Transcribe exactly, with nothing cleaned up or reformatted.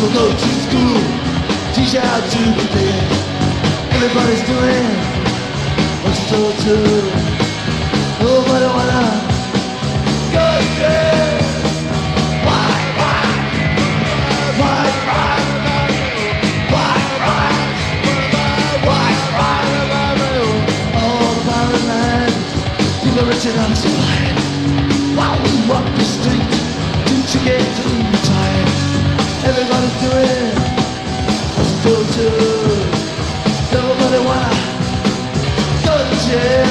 People go to school, teach how to prepare. Everybody's doing what's told to. Nobody wanna go to jail. Why, why, why, why, why, why, why, why, all the violent lines, people rich and occupied. While we walk the street, didn't you get too tired? Everybody's doing what's told to. Nobody wanna go to jail.